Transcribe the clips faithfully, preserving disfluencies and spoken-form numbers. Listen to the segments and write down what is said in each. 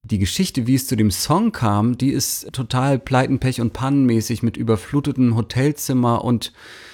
Die Geschichte, wie es zu dem Song kam, die ist total Pleiten, Pech und Pannenmäßig mit überfluteten Hotelzimmer und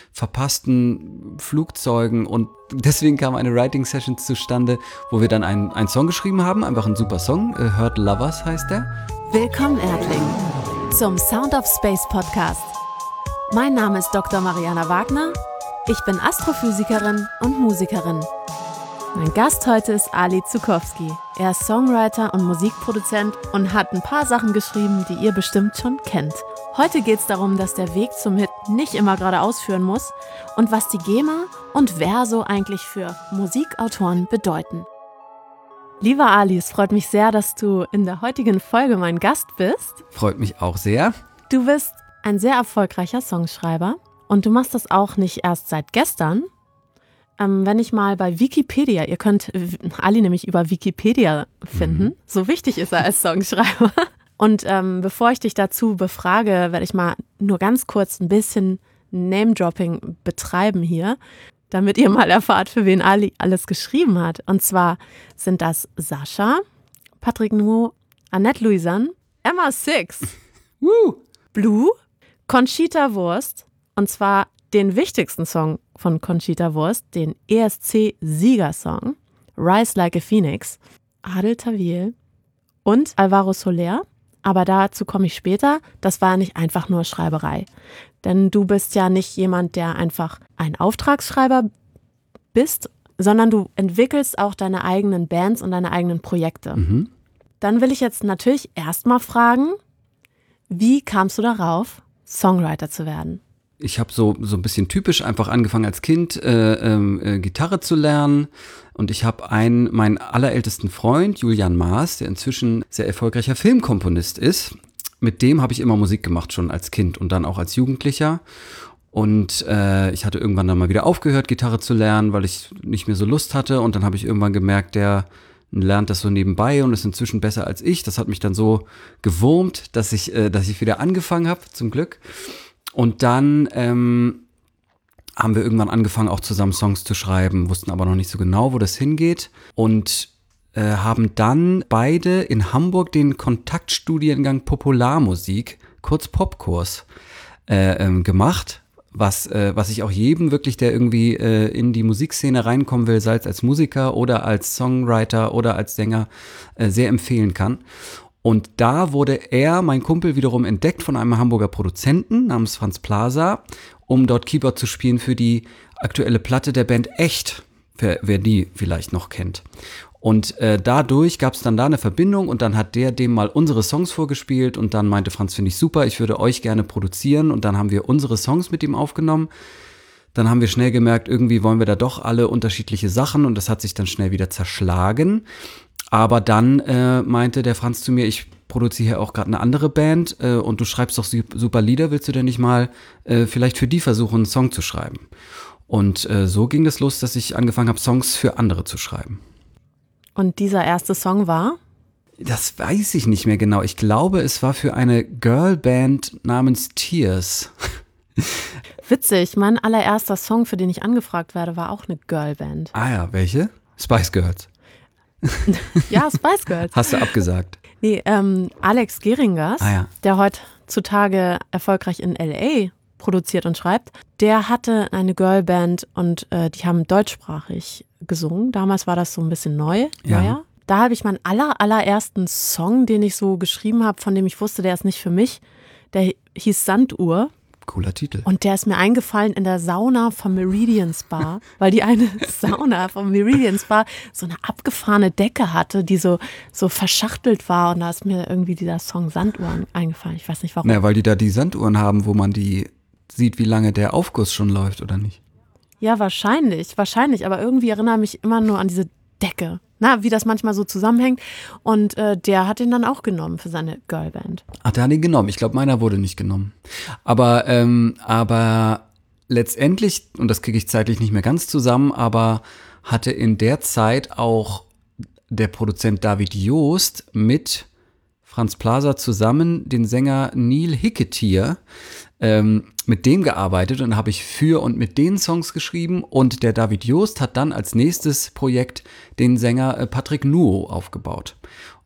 verpassten Flugzeugen. Und deswegen kam eine Writing-Session zustande, wo wir dann einen, einen Song geschrieben haben. Einfach ein super Song. Hurt Lovers heißt der. Willkommen, Erdling, zum Sound of Space Podcast. Mein Name ist Doktor Mariana Wagner. Ich bin Astrophysikerin und Musikerin. Mein Gast heute ist Ali Zuckowski. Er ist Songwriter und Musikproduzent und hat ein paar Sachen geschrieben, die ihr bestimmt schon kennt. Heute geht es darum, dass der Weg zum Hit nicht immer geradeaus führen muss und was die GEMA und Verso eigentlich für Musikautoren bedeuten. Lieber Ali, es freut mich sehr, dass du in der heutigen Folge mein Gast bist. Freut mich auch sehr. Du bist ein sehr erfolgreicher Songschreiber und du machst das auch nicht erst seit gestern. Ähm, wenn ich mal bei Wikipedia, ihr könnt Ali nämlich über Wikipedia finden, mhm. so wichtig ist er als Songschreiber. Und ähm, bevor ich dich dazu befrage, werde ich mal nur ganz kurz ein bisschen Name-Dropping betreiben hier, damit ihr mal erfahrt, für wen Ali alles geschrieben hat. Und zwar sind das Sascha, Patrick Nuo, Annette Louisanne, Emma Six, Woo. Blue, Conchita Wurst, und zwar den wichtigsten Song von Conchita Wurst, den E S C-Siegersong, Rise Like a Phoenix, Adel Tawil und Alvaro Soler. Aber dazu komme ich später. Das war nicht einfach nur Schreiberei. Denn du bist ja nicht jemand, der einfach ein Auftragsschreiber bist, sondern du entwickelst auch deine eigenen Bands und deine eigenen Projekte. Mhm. Dann will ich jetzt natürlich erstmal fragen, wie kamst du darauf, Songwriter zu werden? Ich habe so, so ein bisschen typisch einfach angefangen als Kind äh, äh, Gitarre zu lernen und ich habe einen, meinen allerältesten Freund, Julian Maas, der inzwischen sehr erfolgreicher Filmkomponist ist, mit dem habe ich immer Musik gemacht, schon als Kind und dann auch als Jugendlicher. Und äh, ich hatte irgendwann dann mal wieder aufgehört, Gitarre zu lernen, weil ich nicht mehr so Lust hatte, und dann habe ich irgendwann gemerkt, der lernt das so nebenbei und ist inzwischen besser als ich. Das hat mich dann so gewurmt, dass ich, äh, dass ich wieder angefangen habe, zum Glück. Und dann ähm, haben wir irgendwann angefangen, auch zusammen Songs zu schreiben, wussten aber noch nicht so genau, wo das hingeht. Und äh, haben dann beide in Hamburg den Kontaktstudiengang Popularmusik, kurz Popkurs, äh, ähm, gemacht. Was, äh, was ich auch jedem wirklich, der irgendwie äh, in die Musikszene reinkommen will, sei es als Musiker oder als Songwriter oder als Sänger, äh, sehr empfehlen kann. Und da wurde er, mein Kumpel, wiederum entdeckt von einem Hamburger Produzenten namens Franz Plaza, um dort Keyboard zu spielen für die aktuelle Platte der Band Echt, wer, wer die vielleicht noch kennt. Und äh, dadurch gab es dann da eine Verbindung und dann hat der dem mal unsere Songs vorgespielt und dann meinte Franz, finde ich super, ich würde euch gerne produzieren, und dann haben wir unsere Songs mit ihm aufgenommen. Dann haben wir schnell gemerkt, irgendwie wollen wir da doch alle unterschiedliche Sachen, und das hat sich dann schnell wieder zerschlagen. Aber dann äh, meinte der Franz zu mir, ich produziere hier auch gerade eine andere Band äh, und du schreibst doch super Lieder, willst du denn nicht mal äh, vielleicht für die versuchen, einen Song zu schreiben? Und äh, so ging das los, dass ich angefangen habe, Songs für andere zu schreiben. Und dieser erste Song war? Das weiß ich nicht mehr genau. Ich glaube, es war für eine Girlband namens Tears. Witzig, mein allererster Song, für den ich angefragt werde, war auch eine Girlband. Ah ja, welche? Spice Girls. Ja, Spice Girls. Hast du abgesagt? Nee, ähm, Alex Geringers, ah, ja. der heutzutage erfolgreich in L A produziert und schreibt, der hatte eine Girlband und äh, die haben deutschsprachig gesungen. Damals war das so ein bisschen neu, ja. neuer. Da habe ich meinen aller, allerersten Song, den ich so geschrieben habe, von dem ich wusste, der ist nicht für mich, der hieß Sanduhr. Cooler Titel. Und der ist mir eingefallen in der Sauna vom Meridian Spa, weil die eine Sauna vom Meridian Spa so eine abgefahrene Decke hatte, die so, so verschachtelt war, und da ist mir irgendwie dieser Song Sanduhren eingefallen. Ich weiß nicht warum. Na, weil die da die Sanduhren haben, wo man die sieht, wie lange der Aufguss schon läuft, oder nicht? Ja, wahrscheinlich, wahrscheinlich, aber irgendwie erinnere ich mich immer nur an diese Decke. Na, wie das manchmal so zusammenhängt. Und äh, der hat ihn dann auch genommen für seine Girlband. Ach, der hat ihn genommen. Ich glaube, meiner wurde nicht genommen. Aber, ähm, aber letztendlich, und das kriege ich zeitlich nicht mehr ganz zusammen, aber hatte in der Zeit auch der Produzent David Joost mit Franz Plaza zusammen den Sänger Neil Hicketier ähm, mit dem gearbeitet, und habe ich für und mit den Songs geschrieben, und der David Joost hat dann als nächstes Projekt den Sänger äh, Patrick Nuo aufgebaut.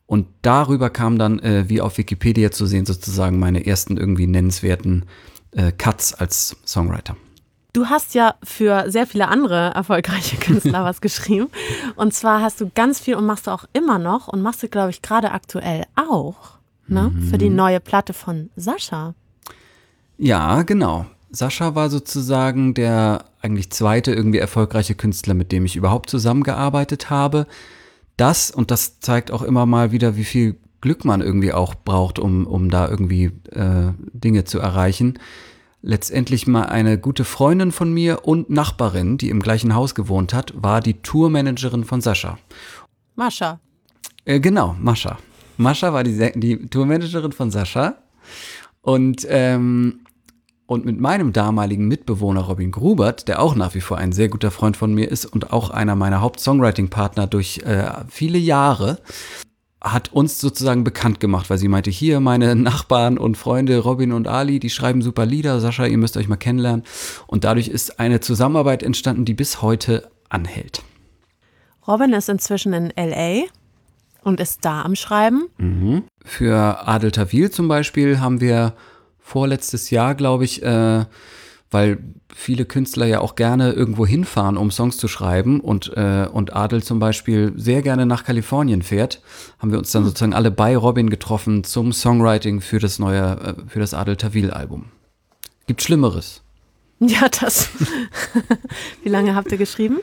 Und darüber kam dann, äh, wie auf Wikipedia zu sehen, sozusagen meine ersten irgendwie nennenswerten äh, Cuts als Songwriter. Du hast ja für sehr viele andere erfolgreiche Künstler was geschrieben. Und zwar hast du ganz viel und machst du auch immer noch und machst du, glaube ich, gerade aktuell auch, ne? Mhm. Für die neue Platte von Sascha. Ja, genau. Sascha war sozusagen der eigentlich zweite irgendwie erfolgreiche Künstler, mit dem ich überhaupt zusammengearbeitet habe. Das, und das zeigt auch immer mal wieder, wie viel Glück man irgendwie auch braucht, um, um da irgendwie äh, Dinge zu erreichen. Letztendlich mal eine gute Freundin von mir und Nachbarin, die im gleichen Haus gewohnt hat, war die Tourmanagerin von Sascha. Mascha. Äh, genau, Mascha. Mascha war die, die Tourmanagerin von Sascha. Und, ähm, und mit meinem damaligen Mitbewohner Robin Grubert, der auch nach wie vor ein sehr guter Freund von mir ist und auch einer meiner Haupt-Songwriting-Partner durch äh, viele Jahre, hat uns sozusagen bekannt gemacht, weil sie meinte, hier meine Nachbarn und Freunde Robin und Ali, die schreiben super Lieder, Sascha, ihr müsst euch mal kennenlernen. Und dadurch ist eine Zusammenarbeit entstanden, die bis heute anhält. Robin ist inzwischen in L A und ist da am Schreiben. Mhm. Für Adel Tawil zum Beispiel haben wir vorletztes Jahr, glaube ich, äh, weil viele Künstler ja auch gerne irgendwo hinfahren, um Songs zu schreiben und, äh, und Adel zum Beispiel sehr gerne nach Kalifornien fährt, haben wir uns dann sozusagen alle bei Robin getroffen zum Songwriting für das neue, äh, für das Adel Tawil-Album. Gibt Schlimmeres. Ja, das. Wie lange habt ihr geschrieben?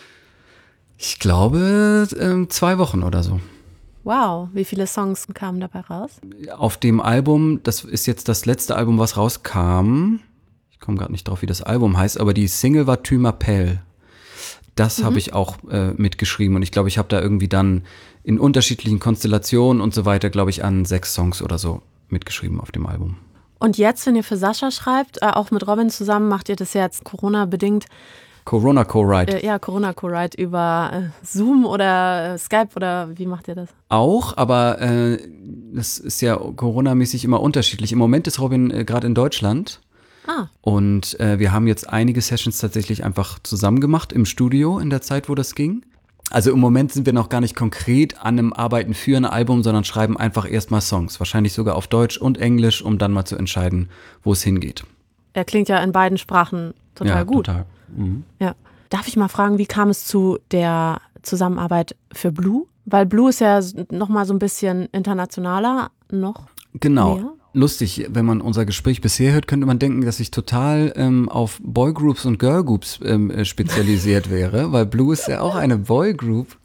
Ich glaube, äh, zwei Wochen oder so. Wow, wie viele Songs kamen dabei raus? Auf dem Album, das ist jetzt das letzte Album, was rauskam. Ich komme gerade nicht drauf, wie das Album heißt, aber die Single war Tu m'appelles. Das mhm. habe ich auch äh, mitgeschrieben und ich glaube, ich habe da irgendwie dann in unterschiedlichen Konstellationen und so weiter, glaube ich, an sechs Songs oder so mitgeschrieben auf dem Album. Und jetzt, wenn ihr für Sascha schreibt, äh, auch mit Robin zusammen, macht ihr das jetzt Corona-bedingt? Corona Co-Write. Äh, ja, Corona Co-Write über äh, Zoom oder äh, Skype oder wie macht ihr das? Auch, aber äh, das ist ja Corona-mäßig immer unterschiedlich. Im Moment ist Robin äh, gerade in Deutschland. Ah. Und äh, wir haben jetzt einige Sessions tatsächlich einfach zusammen gemacht im Studio in der Zeit, wo das ging. Also im Moment sind wir noch gar nicht konkret an einem Arbeiten für ein Album, sondern schreiben einfach erstmal Songs. Wahrscheinlich sogar auf Deutsch und Englisch, um dann mal zu entscheiden, wo es hingeht. Er klingt ja in beiden Sprachen total ja, gut. Total. Mhm. Ja. Darf ich mal fragen, wie kam es zu der Zusammenarbeit für Blue? Weil Blue ist ja nochmal so ein bisschen internationaler noch. Genau. Mehr. Lustig, wenn man unser Gespräch bisher hört, könnte man denken, dass ich total ähm, auf Boygroups und Girlgroups ähm, spezialisiert wäre, weil Blue ist ja auch eine Boygroup.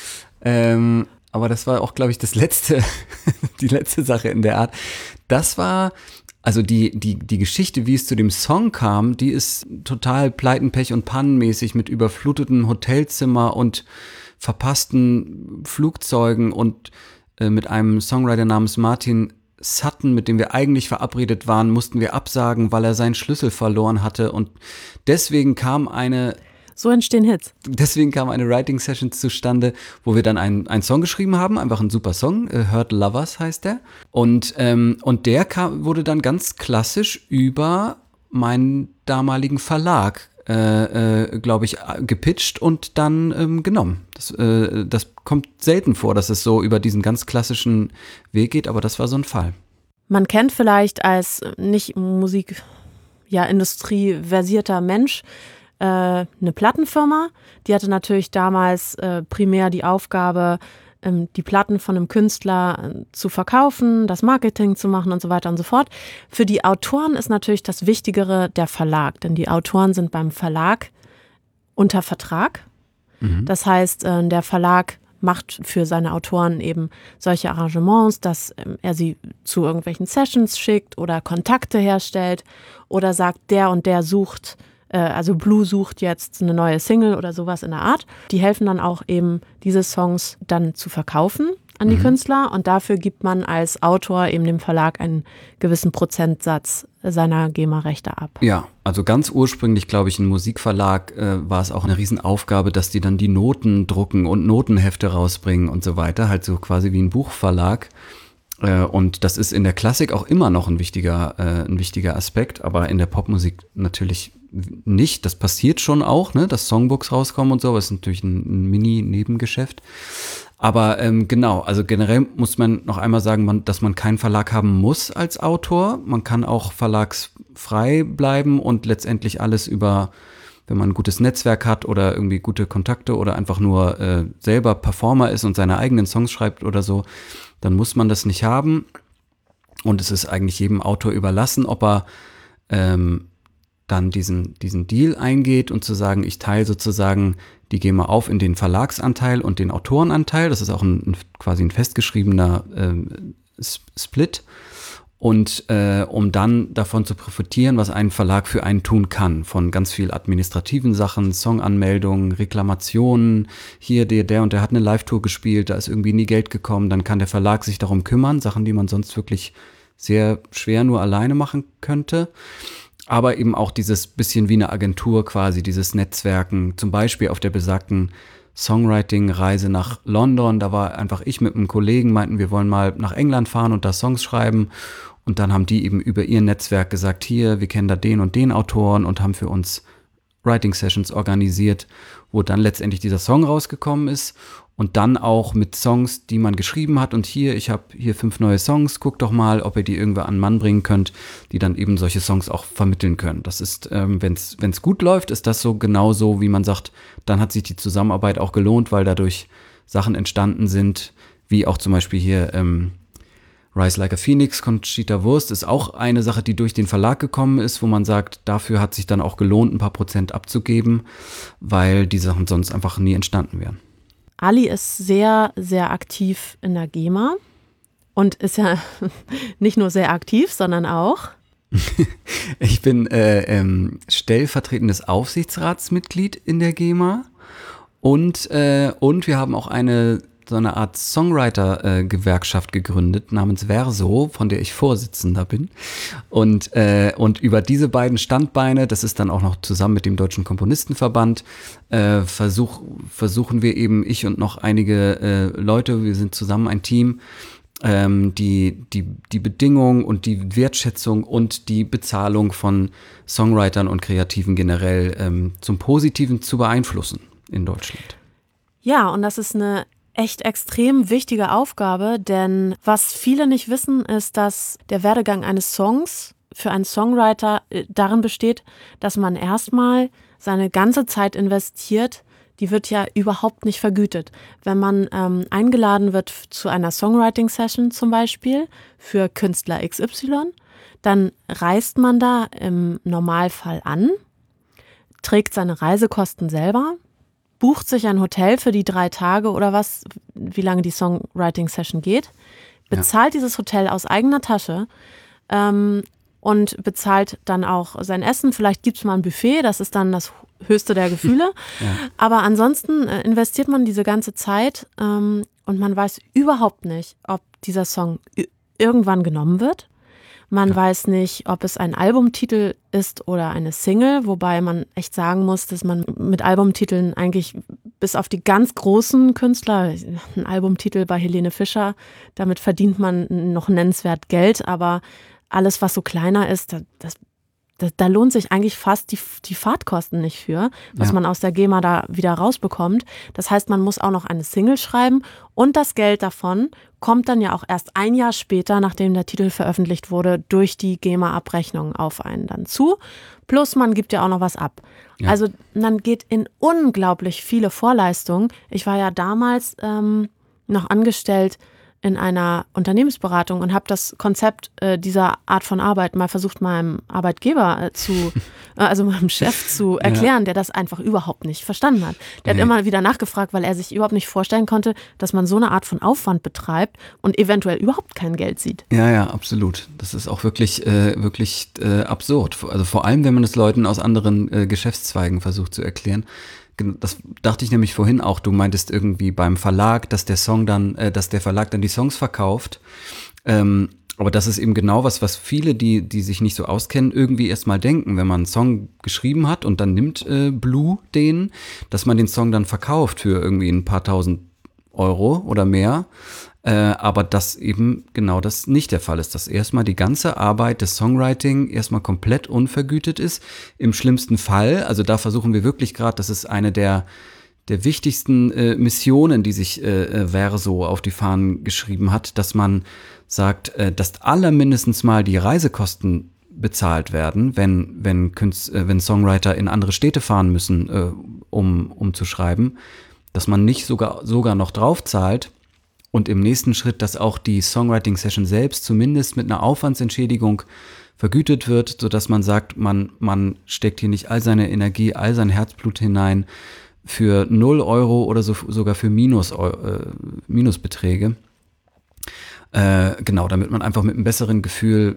Ähm, aber das war auch, glaube ich, das letzte, die letzte Sache in der Art. Das war, also die, die, die Geschichte, wie es zu dem Song kam, die ist total Pleiten, Pech und Pannenmäßig mit überfluteten Hotelzimmer und verpassten Flugzeugen und äh, mit einem Songwriter namens Martin Sutton, mit dem wir eigentlich verabredet waren, mussten wir absagen, weil er seinen Schlüssel verloren hatte und deswegen kam eine So entstehen Hits. Deswegen kam eine Writing-Session zustande, wo wir dann einen, einen Song geschrieben haben, einfach ein super Song, äh, Hurt Lovers heißt der. Und, ähm, und der kam, wurde dann ganz klassisch über meinen damaligen Verlag, äh, äh, glaube ich, gepitcht und dann ähm, genommen. Das, äh, das kommt selten vor, dass es so über diesen ganz klassischen Weg geht, aber das war so ein Fall. Man kennt vielleicht als nicht Musik, ja, industrieversierter Mensch äh, eine Plattenfirma. Die hatte natürlich damals äh, primär die Aufgabe, ähm, die Platten von einem Künstler äh, zu verkaufen, das Marketing zu machen und so weiter und so fort. Für die Autoren ist natürlich das Wichtigere der Verlag, denn die Autoren sind beim Verlag unter Vertrag. Mhm. Das heißt, äh, der Verlag macht für seine Autoren eben solche Arrangements, dass ähm, er sie zu irgendwelchen Sessions schickt oder Kontakte herstellt oder sagt, der und der sucht, äh, also Blue sucht jetzt eine neue Single oder sowas in der Art. Die helfen dann auch eben, diese Songs dann zu verkaufen an die mhm. Künstler und dafür gibt man als Autor eben dem Verlag einen gewissen Prozentsatz seiner GEMA-Rechte ab. Ja, also ganz ursprünglich, glaube ich, ein Musikverlag äh, war es auch eine Riesenaufgabe, dass die dann die Noten drucken und Notenhefte rausbringen und so weiter, halt so quasi wie ein Buchverlag. Äh, und das ist in der Klassik auch immer noch ein wichtiger, äh, ein wichtiger Aspekt, aber in der Popmusik natürlich nicht. Das passiert schon auch, ne, dass Songbooks rauskommen und so, aber es ist natürlich ein, ein Mini-Nebengeschäft. Aber ähm, genau, also generell muss man noch einmal sagen, man, dass man keinen Verlag haben muss als Autor. Man kann auch verlagsfrei bleiben und letztendlich alles über, wenn man ein gutes Netzwerk hat oder irgendwie gute Kontakte oder einfach nur äh, selber Performer ist und seine eigenen Songs schreibt oder so, dann muss man das nicht haben. Und es ist eigentlich jedem Autor überlassen, ob er ähm, dann diesen, diesen Deal eingeht und zu sagen, ich teile sozusagen die GEMA auf in den Verlagsanteil und den Autorenanteil. Das ist auch ein, ein quasi ein festgeschriebener ähm, Split. Und äh, um dann davon zu profitieren, was ein Verlag für einen tun kann, von ganz viel administrativen Sachen, Songanmeldungen, Reklamationen, hier der, der und der hat eine Live-Tour gespielt, da ist irgendwie nie Geld gekommen, dann kann der Verlag sich darum kümmern, Sachen, die man sonst wirklich sehr schwer nur alleine machen könnte. Aber eben auch dieses bisschen wie eine Agentur quasi, dieses Netzwerken, zum Beispiel auf der besagten Songwriting-Reise nach London, da war einfach ich mit einem Kollegen, meinten, wir wollen mal nach England fahren und da Songs schreiben. Und dann haben die eben über ihr Netzwerk gesagt, hier, wir kennen da den und den Autoren und haben für uns Writing-Sessions organisiert, wo dann letztendlich dieser Song rausgekommen ist. Und dann auch mit Songs, die man geschrieben hat. Und hier, ich habe hier fünf neue Songs, guck doch mal, ob ihr die irgendwer an den Mann bringen könnt, die dann eben solche Songs auch vermitteln können. Das ist, ähm, wenn es gut läuft, ist das so genau so, wie man sagt, dann hat sich die Zusammenarbeit auch gelohnt, weil dadurch Sachen entstanden sind, wie auch zum Beispiel hier ähm, Rise Like a Phoenix, Conchita Wurst ist auch eine Sache, die durch den Verlag gekommen ist, wo man sagt, dafür hat sich dann auch gelohnt, ein paar Prozent abzugeben, weil die Sachen sonst einfach nie entstanden wären. Ali ist sehr, sehr aktiv in der GEMA und ist ja nicht nur sehr aktiv, sondern auch ich bin äh, ähm, stellvertretendes Aufsichtsratsmitglied in der GEMA und, äh, und wir haben auch eine so eine Art Songwriter-Gewerkschaft äh, gegründet namens Verso, von der ich Vorsitzender bin. Und, äh, und über diese beiden Standbeine, das ist dann auch noch zusammen mit dem Deutschen Komponistenverband, äh, versuch, versuchen wir eben, ich und noch einige äh, Leute, wir sind zusammen ein Team, ähm, die, die, die Bedingungen und die Wertschätzung und die Bezahlung von Songwritern und Kreativen generell ähm, zum Positiven zu beeinflussen in Deutschland. Ja, und das ist eine echt extrem wichtige Aufgabe, denn was viele nicht wissen, ist, dass der Werdegang eines Songs für einen Songwriter darin besteht, dass man erstmal seine ganze Zeit investiert, die wird ja überhaupt nicht vergütet. Wenn man ähm, eingeladen wird zu einer Songwriting-Session zum Beispiel für Künstler X Y, dann reist man da im Normalfall an, trägt seine Reisekosten selber, bucht sich ein Hotel für die drei Tage oder was, wie lange die Songwriting-Session geht, bezahlt ja. dieses Hotel aus eigener Tasche ähm, und bezahlt dann auch sein Essen. Vielleicht gibt es mal ein Buffet, das ist dann das höchste der Gefühle. Ja. Aber ansonsten äh, investiert man diese ganze Zeit ähm, und man weiß überhaupt nicht, ob dieser Song i- irgendwann genommen wird. Man ja. weiß nicht, ob es ein Albumtitel ist oder eine Single, wobei man echt sagen muss, dass man mit Albumtiteln eigentlich bis auf die ganz großen Künstler, ein Albumtitel bei Helene Fischer, damit verdient man noch nennenswert Geld, aber alles, was so kleiner ist, das, das, da lohnt sich eigentlich fast die, die Fahrtkosten nicht für, was ja. man aus der GEMA da wieder rausbekommt. Das heißt, man muss auch noch eine Single schreiben und das Geld davon kommt dann ja auch erst ein Jahr später, nachdem der Titel veröffentlicht wurde, durch die GEMA-Abrechnung auf einen dann zu. Plus man gibt ja auch noch was ab. Ja. Also man geht in unglaublich viele Vorleistungen. Ich war ja damals ähm, noch angestellt in einer Unternehmensberatung und habe das Konzept äh, dieser Art von Arbeit mal versucht, meinem Arbeitgeber äh, zu, äh, also meinem Chef zu erklären, ja. der das einfach überhaupt nicht verstanden hat. Der nee. hat immer wieder nachgefragt, weil er sich überhaupt nicht vorstellen konnte, dass man so eine Art von Aufwand betreibt und eventuell überhaupt kein Geld sieht. Ja, ja, absolut. Das ist auch wirklich, äh, wirklich äh, absurd. Also vor allem, wenn man es Leuten aus anderen äh, Geschäftszweigen versucht zu erklären. Das dachte ich nämlich vorhin auch, du meintest irgendwie beim Verlag, dass der Song dann, äh, dass der Verlag dann die Songs verkauft. Ähm, aber das ist eben genau was, was viele, die, die sich nicht so auskennen, irgendwie erstmal denken, wenn man einen Song geschrieben hat und dann nimmt äh, Blue den, dass man den Song dann verkauft für irgendwie ein paar tausend Euro oder mehr. Äh, aber dass eben genau das nicht der Fall ist, dass erstmal die ganze Arbeit des Songwriting erstmal komplett unvergütet ist. Im schlimmsten Fall, also da versuchen wir wirklich gerade, das ist eine der, der wichtigsten äh, Missionen, die sich äh, Verso auf die Fahnen geschrieben hat, dass man sagt, äh, dass allermindestens mal die Reisekosten bezahlt werden, wenn, wenn, Künst, äh, wenn Songwriter in andere Städte fahren müssen, äh, um, um zu schreiben, dass man nicht sogar, sogar noch drauf zahlt. Und im nächsten Schritt, dass auch die Songwriting-Session selbst zumindest mit einer Aufwandsentschädigung vergütet wird, sodass man sagt, man, man steckt hier nicht all seine Energie, all sein Herzblut hinein für null Euro oder so, sogar für Minus, äh, Minusbeträge. Äh, genau, damit man einfach mit einem besseren Gefühl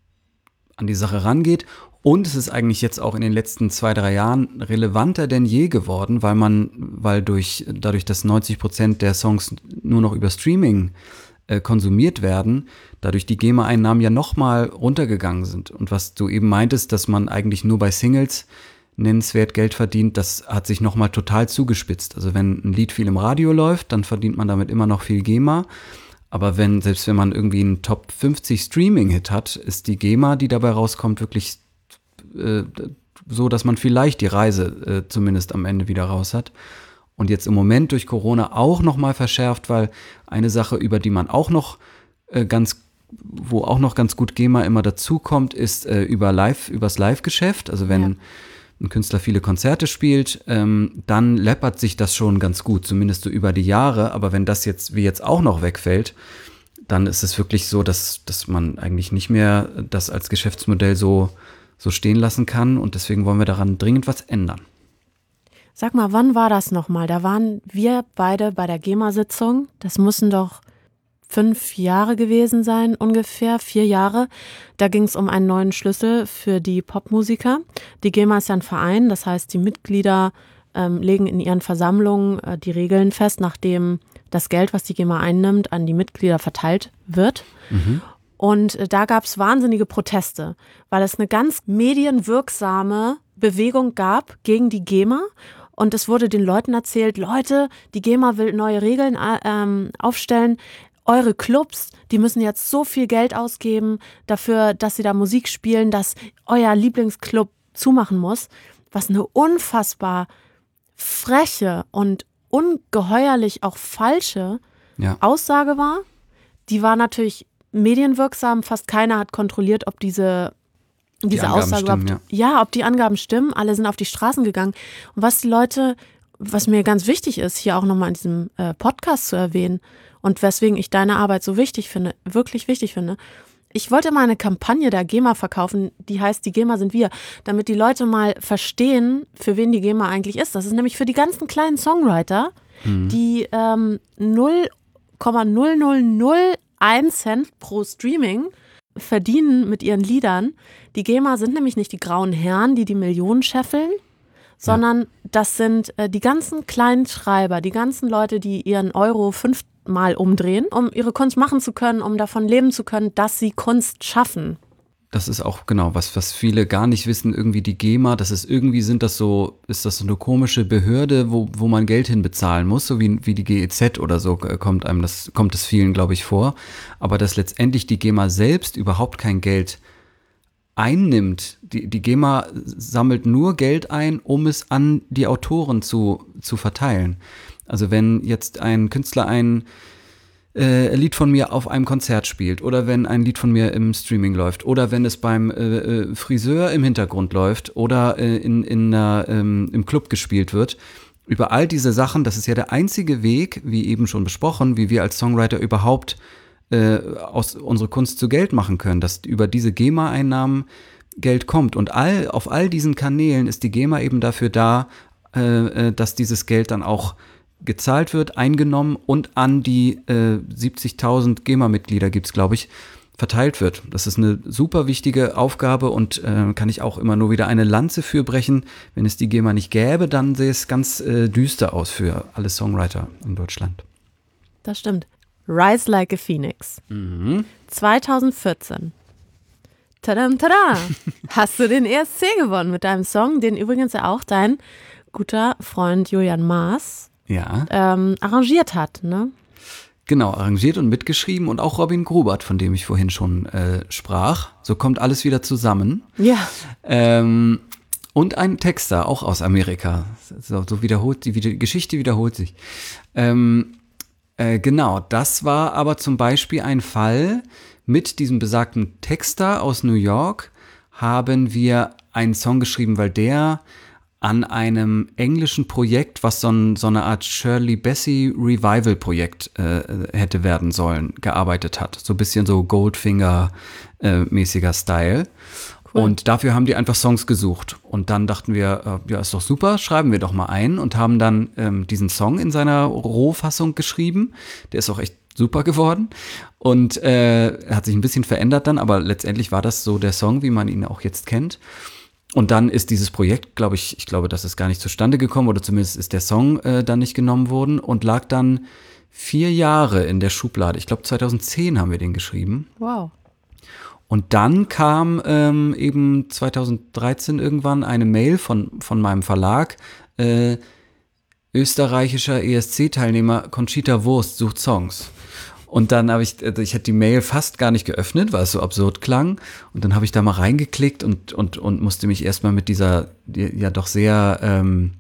an die Sache rangeht. Und es ist eigentlich jetzt auch in den letzten zwei, drei Jahren relevanter denn je geworden, weil man, weil durch, dadurch, dass neunzig Prozent der Songs nur noch über Streaming äh, konsumiert werden, dadurch die GEMA-Einnahmen ja nochmal runtergegangen sind. Und was du eben meintest, dass man eigentlich nur bei Singles nennenswert Geld verdient, das hat sich nochmal total zugespitzt. Also wenn ein Lied viel im Radio läuft, dann verdient man damit immer noch viel GEMA. Aber wenn, selbst wenn man irgendwie einen Top fünfzig Streaming-Hit hat, ist die GEMA, die dabei rauskommt, wirklich äh, so, dass man vielleicht die Reise äh, zumindest am Ende wieder raus hat. Und jetzt im Moment durch Corona auch nochmal verschärft, weil eine Sache, über die man auch noch äh, ganz, wo auch noch ganz gut GEMA immer dazukommt, ist äh, über Live, übers Live-Geschäft. Also wenn ja. ein Künstler viele Konzerte spielt, ähm, dann läppert sich das schon ganz gut, zumindest so über die Jahre. Aber wenn das jetzt wie jetzt auch noch wegfällt, dann ist es wirklich so, dass, dass man eigentlich nicht mehr das als Geschäftsmodell so, so stehen lassen kann. Und deswegen wollen wir daran dringend was ändern. Sag mal, wann war das nochmal? Da waren wir beide bei der GEMA-Sitzung. Das müssen doch fünf Jahre gewesen sein, ungefähr vier Jahre. Da ging es um einen neuen Schlüssel für die Popmusiker. Die GEMA ist ja ein Verein, das heißt, die Mitglieder ähm, legen in ihren Versammlungen äh, die Regeln fest, nachdem das Geld, was die GEMA einnimmt, an die Mitglieder verteilt wird. Mhm. Und äh, da gab es wahnsinnige Proteste, weil es eine ganz medienwirksame Bewegung gab gegen die GEMA. Und es wurde den Leuten erzählt, Leute, die GEMA will neue Regeln äh, aufstellen. Eure Clubs, die müssen jetzt so viel Geld ausgeben dafür, dass sie da Musik spielen, dass euer Lieblingsclub zumachen muss. Was eine unfassbar freche und ungeheuerlich auch falsche ja. Aussage war. Die war natürlich medienwirksam. Fast keiner hat kontrolliert, ob diese, diese die Aussage stimmen, überhaupt, ja. ja, ob die Angaben stimmen. Alle sind auf die Straßen gegangen. Und was die Leute, was mir ganz wichtig ist, hier auch nochmal in diesem äh, Podcast zu erwähnen, und weswegen ich deine Arbeit so wichtig finde, wirklich wichtig finde. Ich wollte mal eine Kampagne der GEMA verkaufen, die heißt, die GEMA sind wir, damit die Leute mal verstehen, für wen die GEMA eigentlich ist. Das ist nämlich für die ganzen kleinen Songwriter, mhm. die ähm, null Komma null null null eins Cent pro Streaming verdienen mit ihren Liedern. Die GEMA sind nämlich nicht die grauen Herren, die die Millionen scheffeln, sondern ja. das sind äh, die ganzen kleinen Schreiber, die ganzen Leute, die ihren Euro fünf Mal umdrehen, um ihre Kunst machen zu können, um davon leben zu können, dass sie Kunst schaffen. Das ist auch genau, was, was viele gar nicht wissen, irgendwie die GEMA, das ist irgendwie, sind das so, ist das so eine komische Behörde, wo, wo man Geld hinbezahlen muss, so wie, wie die G E Z oder so, kommt einem das, kommt es vielen, glaube ich, vor. Aber dass letztendlich die GEMA selbst überhaupt kein Geld einnimmt. Die, die GEMA sammelt nur Geld ein, um es an die Autoren zu, zu verteilen. Also wenn jetzt ein Künstler ein äh, Lied von mir auf einem Konzert spielt oder wenn ein Lied von mir im Streaming läuft oder wenn es beim äh, Friseur im Hintergrund läuft oder äh, in, in einer, ähm, im Club gespielt wird, über all diese Sachen, das ist ja der einzige Weg, wie eben schon besprochen, wie wir als Songwriter überhaupt äh, aus unsere Kunst zu Geld machen können, dass über diese GEMA-Einnahmen Geld kommt. Und all, auf all diesen Kanälen ist die GEMA eben dafür da, äh, dass dieses Geld dann auch gezahlt wird, eingenommen und an die äh, siebzigtausend GEMA-Mitglieder gibt es, glaube ich, verteilt wird. Das ist eine super wichtige Aufgabe und äh, kann ich auch immer nur wieder eine Lanze für brechen. Wenn es die GEMA nicht gäbe, dann sähe es ganz äh, düster aus für alle Songwriter in Deutschland. Das stimmt. Rise Like a Phoenix. Mhm. zweitausendvierzehn. Tadam, tada! Hast du den E S C gewonnen mit deinem Song, den übrigens ja auch dein guter Freund Julian Maas ja. ähm, arrangiert hat, ne? Genau, arrangiert und mitgeschrieben und auch Robin Grubert, von dem ich vorhin schon äh, sprach. So kommt alles wieder zusammen. Ja. Ähm, und ein Texter, auch aus Amerika. So, so wiederholt, die, die Geschichte wiederholt sich. Ähm, äh, genau, das war aber zum Beispiel ein Fall mit diesem besagten Texter aus New York, haben wir einen Song geschrieben, weil der an einem englischen Projekt, was so, ein, so eine Art Shirley Bassey Revival Projekt äh, hätte werden sollen, gearbeitet hat. So ein bisschen so Goldfinger-mäßiger äh, Style. Cool. Und dafür haben die einfach Songs gesucht. Und dann dachten wir, äh, ja, ist doch super, schreiben wir doch mal ein und haben dann ähm, diesen Song in seiner Rohfassung geschrieben. Der ist auch echt super geworden und äh, hat sich ein bisschen verändert dann, aber letztendlich war das so der Song, wie man ihn auch jetzt kennt. Und dann ist dieses Projekt, glaube ich, ich glaube, das ist gar nicht zustande gekommen oder zumindest ist der Song äh, dann nicht genommen worden und lag dann vier Jahre in der Schublade. Ich glaube, zweitausendzehn haben wir den geschrieben. Wow. Und dann kam ähm, eben zweitausenddreizehn irgendwann eine Mail von, von meinem Verlag, äh, österreichischer E S C-Teilnehmer Conchita Wurst sucht Songs. Und dann habe ich, ich hätte die Mail fast gar nicht geöffnet, weil es so absurd klang. Und dann habe ich da mal reingeklickt und, und, und musste mich erstmal mit dieser, ja doch sehr, ähm,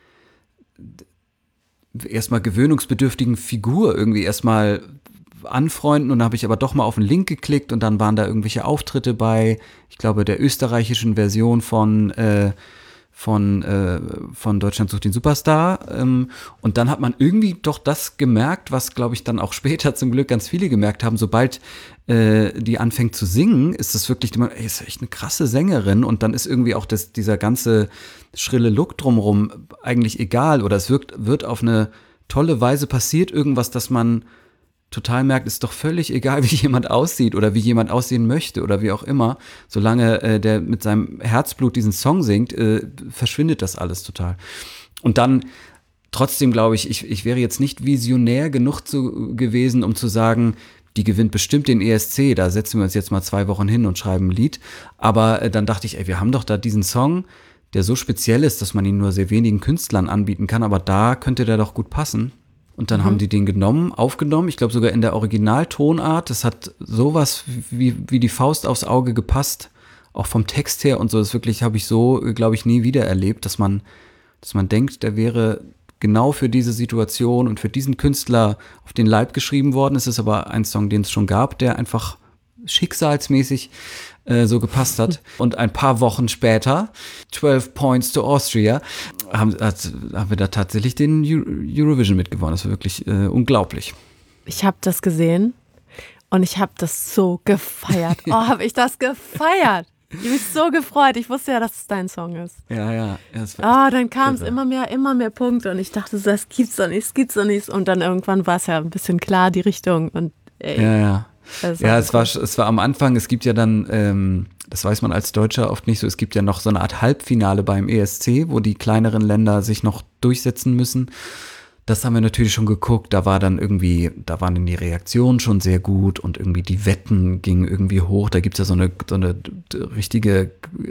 erstmal gewöhnungsbedürftigen Figur irgendwie erstmal anfreunden. Und dann habe ich aber doch mal auf den Link geklickt und dann waren da irgendwelche Auftritte bei, ich glaube, der österreichischen Version von, äh, von, äh, von Deutschland sucht den Superstar. Ähm, und dann hat man irgendwie doch das gemerkt, was, glaube ich, dann auch später zum Glück ganz viele gemerkt haben. Sobald äh, die anfängt zu singen, ist das wirklich, ey, ist echt eine krasse Sängerin. Und dann ist irgendwie auch das, dieser ganze schrille Look drumherum eigentlich egal. Oder es wirkt, wird auf eine tolle Weise passiert irgendwas, dass man total merkt, ist doch völlig egal, wie jemand aussieht oder wie jemand aussehen möchte oder wie auch immer. Solange äh, der mit seinem Herzblut diesen Song singt, äh, verschwindet das alles total. Und dann trotzdem glaube ich, ich, ich wäre jetzt nicht visionär genug zu, gewesen, um zu sagen, die gewinnt bestimmt den E S C, da setzen wir uns jetzt mal zwei Wochen hin und schreiben ein Lied. Aber äh, dann dachte ich, ey, wir haben doch da diesen Song, der so speziell ist, dass man ihn nur sehr wenigen Künstlern anbieten kann, aber da könnte der doch gut passen. Und dann mhm. haben die den genommen, aufgenommen, ich glaube sogar in der Originaltonart. Das hat sowas wie, wie die Faust aufs Auge gepasst, auch vom Text her und so. Das wirklich habe ich so, glaube ich, nie wieder erlebt, dass man, dass man denkt, der wäre genau für diese Situation und für diesen Künstler auf den Leib geschrieben worden. Es ist aber ein Song, den es schon gab, der einfach schicksalsmäßig äh, so gepasst hat. Und ein paar Wochen später, twelve Points to Austria, haben, hat, haben wir da tatsächlich den Eurovision mitgewonnen. Das war wirklich äh, unglaublich. Ich habe das gesehen und ich habe das so gefeiert. Oh, habe ich das gefeiert. Ich habe mich so gefreut. Ich wusste ja, dass es dein Song ist. Ja, ja. ja oh, dann kam es immer mehr, immer mehr Punkte und ich dachte, das gibt's doch nicht, das gibt's doch nicht. Und dann irgendwann war es ja ein bisschen klar, die Richtung. Und ey, ja, ja. Ja, es war, es war am Anfang, es gibt ja dann, ähm, das weiß man als Deutscher oft nicht so, es gibt ja noch so eine Art Halbfinale beim E S C, wo die kleineren Länder sich noch durchsetzen müssen. Das haben wir natürlich schon geguckt, da war dann irgendwie, da waren dann die Reaktionen schon sehr gut und irgendwie die Wetten gingen irgendwie hoch. Da gibt es ja so eine, so eine richtige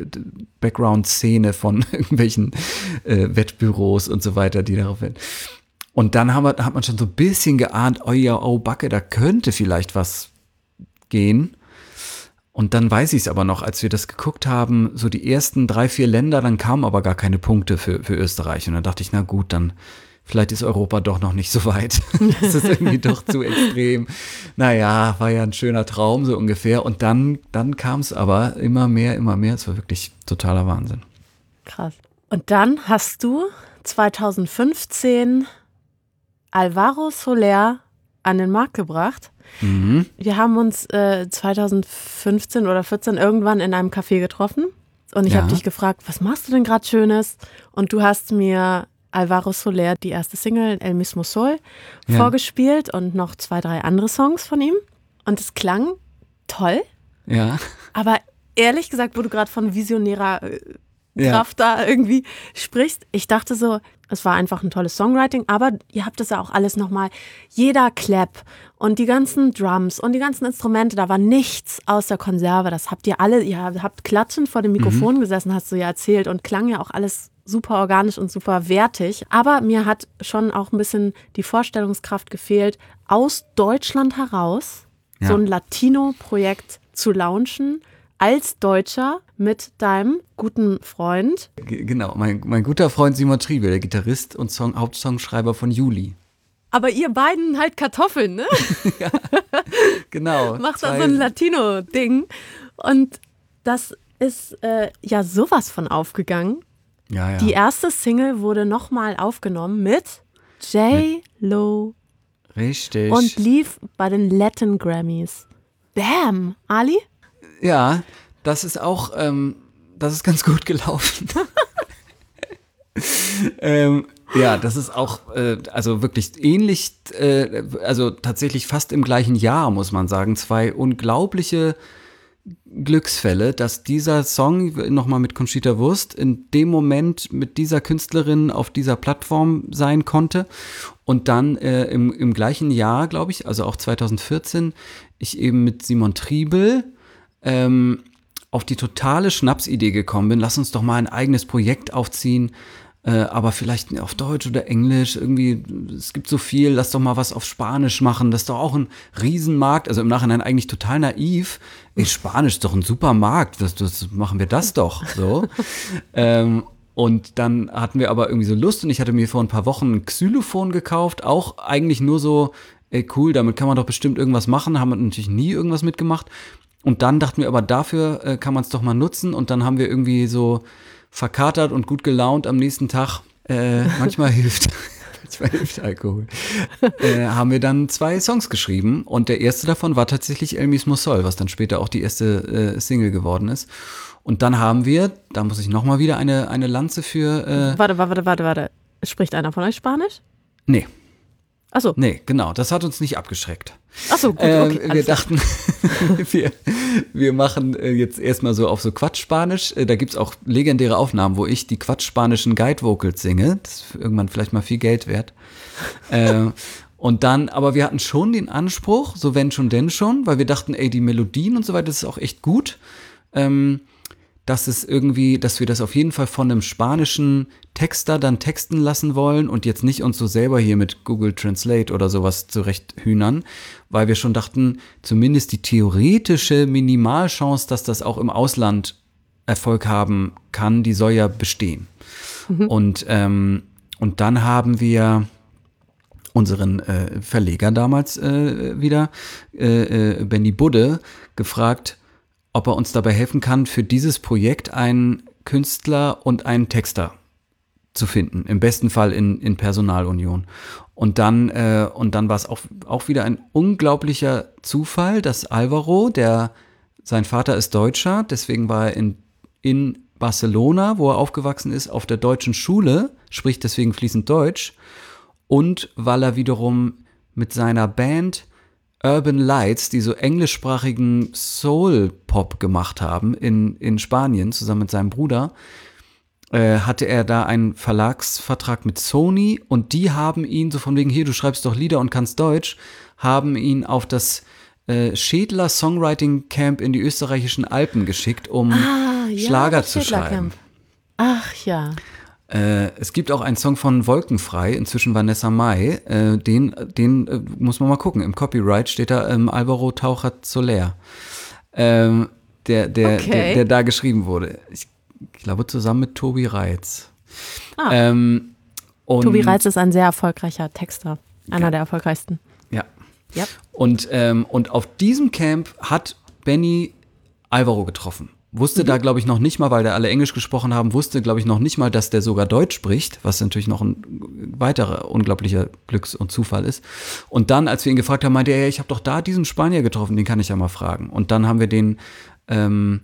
Background-Szene von irgendwelchen äh, Wettbüros und so weiter, die darauf wetten. Und dann haben wir, hat man schon so ein bisschen geahnt, oh ja, oh Backe, da könnte vielleicht was gehen. Und dann weiß ich es aber noch, als wir das geguckt haben, so die ersten drei, vier Länder, dann kamen aber gar keine Punkte für, für Österreich. Und dann dachte ich, na gut, dann vielleicht ist Europa doch noch nicht so weit. Das ist irgendwie doch zu extrem. Naja, war ja ein schöner Traum so ungefähr. Und dann, dann kam es aber immer mehr, immer mehr. Es war wirklich totaler Wahnsinn. Krass. Und dann hast du zweitausendfünfzehn Alvaro Soler an den Markt gebracht. Mhm. Wir haben uns äh, zweitausendfünfzehn oder vierzehn irgendwann in einem Café getroffen und ich ja. habe dich gefragt, was machst du denn gerade Schönes? Und du hast mir Alvaro Soler, die erste Single, El Mismo Sol, ja. vorgespielt und noch zwei, drei andere Songs von ihm. Und es klang toll. Ja. Aber ehrlich gesagt, wo du gerade von visionärer äh, ja. Kraft da irgendwie sprichst, ich dachte so, es war einfach ein tolles Songwriting, aber ihr habt das ja auch alles nochmal, jeder Clap und die ganzen Drums und die ganzen Instrumente, da war nichts aus der Konserve, das habt ihr alle, ihr habt klatschend vor dem Mikrofon mhm. gesessen, hast du ja erzählt und klang ja auch alles super organisch und super wertig. Aber mir hat schon auch ein bisschen die Vorstellungskraft gefehlt, aus Deutschland heraus ja. so ein Latino-Projekt zu launchen, als Deutscher mit deinem guten Freund. G- genau, mein, mein guter Freund Simon Triebel, der Gitarrist und Song, Hauptsongschreiber von Juli. Aber ihr beiden halt Kartoffeln, ne? Ja, genau. Macht da so ein Latino-Ding. Und das ist äh, ja sowas von aufgegangen. Ja, ja. Die erste Single wurde nochmal aufgenommen mit J-Lo. Richtig. Und lief bei den Latin Grammys. Bam, Ali? Ja, das ist auch, ähm, das ist ganz gut gelaufen. ähm, ja, das ist auch, äh, also wirklich ähnlich, äh, also tatsächlich fast im gleichen Jahr, muss man sagen. Zwei unglaubliche Glücksfälle, dass dieser Song nochmal mit Conchita Wurst in dem Moment mit dieser Künstlerin auf dieser Plattform sein konnte und dann äh, im, im gleichen Jahr, glaube ich, also auch zwanzig vierzehn, ich eben mit Simon Triebel ähm, auf die totale Schnapsidee gekommen bin, lass uns doch mal ein eigenes Projekt aufziehen, äh, aber vielleicht auf Deutsch oder Englisch, irgendwie, es gibt so viel, lass doch mal was auf Spanisch machen, das ist doch auch ein Riesenmarkt, also im Nachhinein eigentlich total naiv, ey, Spanisch ist doch ein super Markt, das, das machen wir das doch, so. ähm, und dann hatten wir aber irgendwie so Lust und ich hatte mir vor ein paar Wochen ein Xylophon gekauft, auch eigentlich nur so, ey cool, damit kann man doch bestimmt irgendwas machen, haben wir natürlich nie irgendwas mitgemacht. Und dann dachten wir aber, dafür äh, kann man es doch mal nutzen. Und dann haben wir irgendwie so verkatert und gut gelaunt am nächsten Tag. Äh, manchmal hilft, manchmal hilft Alkohol. Äh, haben wir dann zwei Songs geschrieben. Und der erste davon war tatsächlich El Mismo Sol, was dann später auch die erste äh, Single geworden ist. Und dann haben wir, da muss ich nochmal wieder eine, eine Lanze für... Äh, warte, warte, warte, warte. Spricht einer von euch Spanisch? Nee. Ach so. Nee, genau, das hat uns nicht abgeschreckt. Ach so, gut, okay. Äh, wir dachten, wir, wir machen jetzt erstmal so auf so Quatsch-Spanisch. Da gibt's auch legendäre Aufnahmen, wo ich die Quatsch-Spanischen Guide-Vocals singe. Das ist irgendwann vielleicht mal viel Geld wert. äh, und dann, aber wir hatten schon den Anspruch, so wenn schon, denn schon, weil wir dachten, ey, die Melodien und so weiter, das ist auch echt gut. Ähm, dass es irgendwie, dass wir das auf jeden Fall von einem spanischen Texter dann texten lassen wollen und jetzt nicht uns so selber hier mit Google Translate oder sowas zurecht hühnern, weil wir schon dachten, zumindest die theoretische Minimalchance, dass das auch im Ausland Erfolg haben kann, die soll ja bestehen. Mhm. Und, ähm, und dann haben wir unseren äh, Verleger damals äh, wieder, äh, äh, Benny Budde, gefragt, ob er uns dabei helfen kann, für dieses Projekt einen Künstler und einen Texter zu finden. Im besten Fall in, in Personalunion. Und dann, äh, und dann war es auch, auch wieder ein unglaublicher Zufall, dass Alvaro, der, sein Vater ist Deutscher, deswegen war er in, in Barcelona, wo er aufgewachsen ist, auf der deutschen Schule, spricht deswegen fließend Deutsch. Und weil er wiederum mit seiner Band Urban Lights, die so englischsprachigen Soul-Pop gemacht haben in, in Spanien, zusammen mit seinem Bruder, äh, hatte er da einen Verlagsvertrag mit Sony und die haben ihn, so von wegen, hier, du schreibst doch Lieder und kannst Deutsch, haben ihn auf das äh, Schädler Songwriting Camp in die österreichischen Alpen geschickt, um ah, ja, Schlager zu schreiben. Ach ja. Äh, es gibt auch einen Song von Wolkenfrei, inzwischen Vanessa Mai, äh, den, den äh, muss man mal gucken. Im Copyright steht da ähm, Alvaro Taucher Soler, ähm, der, der, okay. der, der da geschrieben wurde. Ich, ich glaube zusammen mit Tobi Reitz. Ah. Ähm, und Tobi Reitz ist ein sehr erfolgreicher Texter, einer ja. der erfolgreichsten. Ja. Yep. Und, ähm, und auf diesem Camp hat Benny Alvaro getroffen. Wusste mhm. da, glaube ich, noch nicht mal, weil da alle Englisch gesprochen haben, wusste, glaube ich, noch nicht mal, dass der sogar Deutsch spricht, was natürlich noch ein weiterer unglaublicher Glücks- und Zufall ist. Und dann, als wir ihn gefragt haben, meinte er, ja, ich habe doch da diesen Spanier getroffen, den kann ich ja mal fragen. Und dann haben wir den ähm,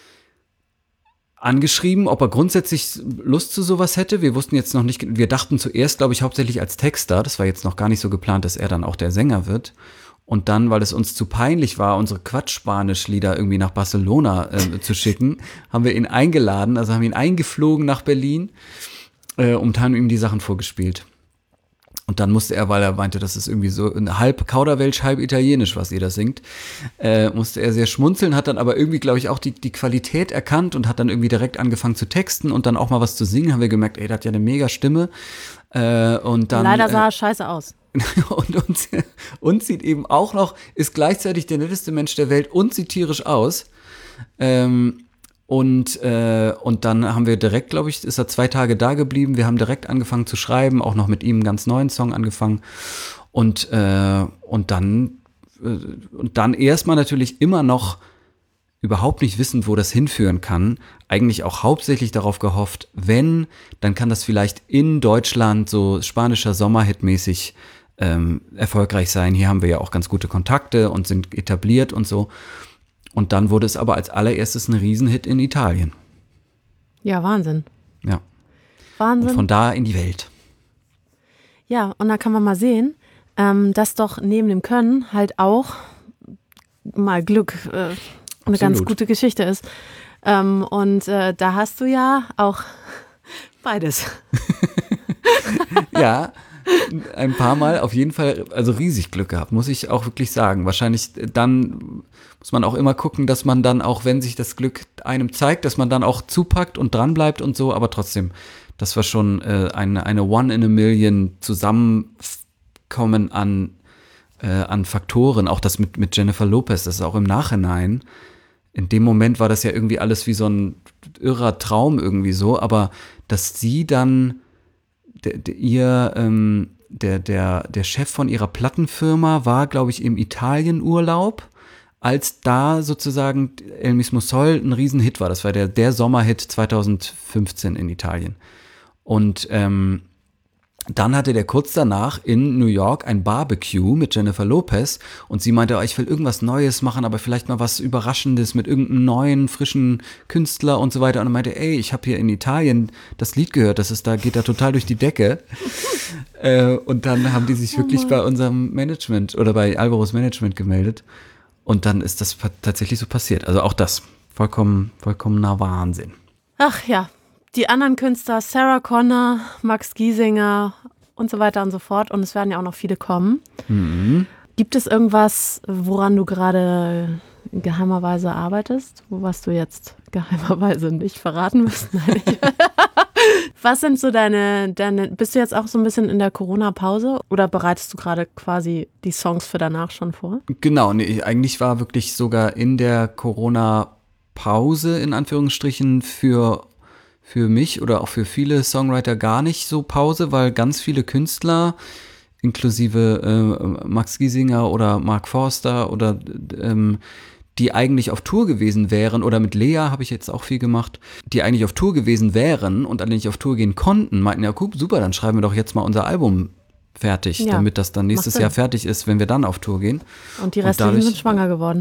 angeschrieben, ob er grundsätzlich Lust zu sowas hätte. Wir wussten jetzt noch nicht, wir dachten zuerst, glaube ich, hauptsächlich als Texter. Das war jetzt noch gar nicht so geplant, dass er dann auch der Sänger wird. Und dann, weil es uns zu peinlich war, unsere Quatsch-Spanisch-Lieder irgendwie nach Barcelona äh, zu schicken, haben wir ihn eingeladen, also haben ihn eingeflogen nach Berlin äh, und haben ihm die Sachen vorgespielt. Und dann musste er, weil er meinte, das ist irgendwie so ein halb Kauderwelsch, halb Italienisch, was ihr da singt, äh, musste er sehr schmunzeln, hat dann aber irgendwie, glaube ich, auch die, die Qualität erkannt und hat dann irgendwie direkt angefangen zu texten und dann auch mal was zu singen. Haben wir gemerkt, ey, der hat ja eine mega Stimme. Äh, und dann, Leider sah er äh, scheiße aus. und uns, uns sieht eben auch noch, ist gleichzeitig der netteste Mensch der Welt und sieht tierisch aus. Ähm, Und, äh, und dann haben wir direkt, glaube ich, ist er zwei Tage da geblieben. Wir haben direkt angefangen zu schreiben, auch noch mit ihm einen ganz neuen Song angefangen. Und, äh, und dann, äh, und dann erstmal natürlich immer noch überhaupt nicht wissend, wo das hinführen kann. Eigentlich auch hauptsächlich darauf gehofft, wenn, dann kann das vielleicht in Deutschland so spanischer Sommerhit mäßig ähm, erfolgreich sein. Hier haben wir ja auch ganz gute Kontakte und sind etabliert und so. Und dann wurde es aber als allererstes ein Riesenhit in Italien. Ja, Wahnsinn. Ja. Wahnsinn. Und von da in die Welt. Ja, und da kann man mal sehen, ähm, dass doch neben dem Können halt auch mal Glück äh, eine ganz gute Geschichte ist. Ähm, und äh, da hast du ja auch beides. Ja, ein paar Mal auf jeden Fall, also riesig Glück gehabt, muss ich auch wirklich sagen. Wahrscheinlich dann muss man auch immer gucken, dass man dann auch, wenn sich das Glück einem zeigt, dass man dann auch zupackt und dranbleibt und so, aber trotzdem, das war schon äh, eine, eine One in a Million Zusammenkommen an, äh, an Faktoren, auch das mit, mit Jennifer Lopez, das ist auch im Nachhinein. In dem Moment war das ja irgendwie alles wie so ein irrer Traum irgendwie so, aber dass sie dann der, der, ihr, ähm, der, der, der Chef von ihrer Plattenfirma war, glaube ich, im Italienurlaub, als da sozusagen El Mismo Sol ein Riesenhit war. Das war der, der Sommerhit zwanzig fünfzehn in Italien. Und ähm, dann hatte der kurz danach in New York ein Barbecue mit Jennifer Lopez und sie meinte, oh, ich will irgendwas Neues machen, aber vielleicht mal was Überraschendes mit irgendeinem neuen, frischen Künstler und so weiter. Und er meinte, ey, ich habe hier in Italien das Lied gehört, das ist da, geht da total durch die Decke. äh, und dann haben die sich wirklich oh bei unserem Management oder bei Alvaros Management gemeldet. Und dann ist das tatsächlich so passiert. Also auch das, vollkommen, vollkommener Wahnsinn. Ach ja, die anderen Künstler, Sarah Connor, Max Giesinger und so weiter und so fort. Und es werden ja auch noch viele kommen. Mhm. Gibt es irgendwas, woran du gerade geheimerweise arbeitest? Was du jetzt geheimerweise nicht verraten wirst? Nein. Was sind so deine, deine, bist du jetzt auch so ein bisschen in der Corona-Pause oder bereitest du gerade quasi die Songs für danach schon vor? Genau, nee, eigentlich war wirklich sogar in der Corona-Pause in Anführungsstrichen für für mich oder auch für viele Songwriter gar nicht so Pause, weil ganz viele Künstler, inklusive äh, Max Giesinger oder Mark Forster oder ähm, die eigentlich auf Tour gewesen wären, oder mit Lea habe ich jetzt auch viel gemacht, die eigentlich auf Tour gewesen wären und alle nicht auf Tour gehen konnten, meinten, ja gut, super, dann schreiben wir doch jetzt mal unser Album fertig, ja, damit das dann nächstes Jahr fertig ist, wenn wir dann auf Tour gehen. Und die restlichen und dadurch, sind schwanger geworden.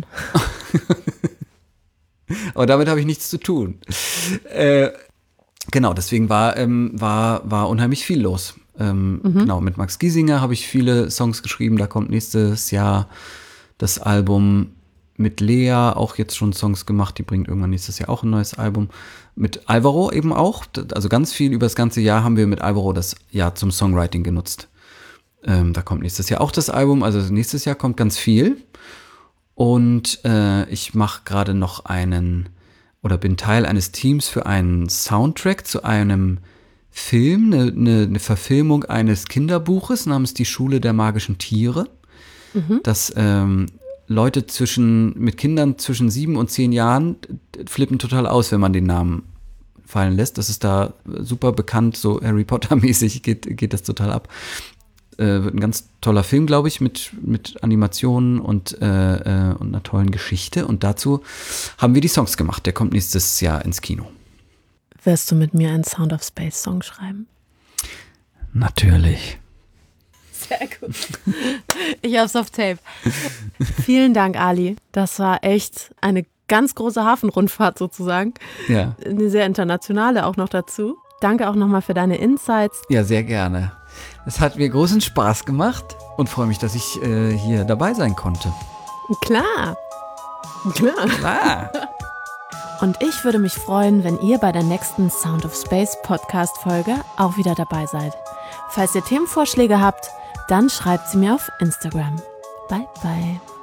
Aber damit habe ich nichts zu tun. Äh, Genau, deswegen war, ähm, war, war unheimlich viel los. Ähm, mhm. Genau, mit Max Giesinger habe ich viele Songs geschrieben. Da kommt nächstes Jahr das Album. Mit Lea auch jetzt schon Songs gemacht. Die bringt irgendwann nächstes Jahr auch ein neues Album. Mit Alvaro eben auch. Also ganz viel über das ganze Jahr haben wir mit Alvaro das Jahr zum Songwriting genutzt. Ähm, da kommt nächstes Jahr auch das Album. Also nächstes Jahr kommt ganz viel. Und äh, ich mache gerade noch einen oder bin Teil eines Teams für einen Soundtrack zu einem Film, eine, eine, eine Verfilmung eines Kinderbuches namens Die Schule der magischen Tiere, mhm. das ähm, Leute zwischen mit Kindern zwischen sieben und zehn Jahren flippen total aus, wenn man den Namen fallen lässt. Das ist da super bekannt, so Harry Potter-mäßig geht, geht das total ab. Äh, wird ein ganz toller Film, glaube ich, mit, mit Animationen und, äh, äh, und einer tollen Geschichte. Und dazu haben wir die Songs gemacht. Der kommt nächstes Jahr ins Kino. Wirst du mit mir einen Sound of Space Song schreiben? Natürlich. Sehr gut. Ich hab's auf Tape. Vielen Dank, Ali. Das war echt eine ganz große Hafenrundfahrt sozusagen. Ja. Eine sehr internationale auch noch dazu. Danke auch nochmal für deine Insights. Ja, sehr gerne. Es hat mir großen Spaß gemacht und freue mich, dass ich äh, hier dabei sein konnte. Klar. Klar. Klar. Und ich würde mich freuen, wenn ihr bei der nächsten Sound of Space Podcast Folge auch wieder dabei seid. Falls ihr Themenvorschläge habt, dann schreibt sie mir auf Instagram. Bye, bye.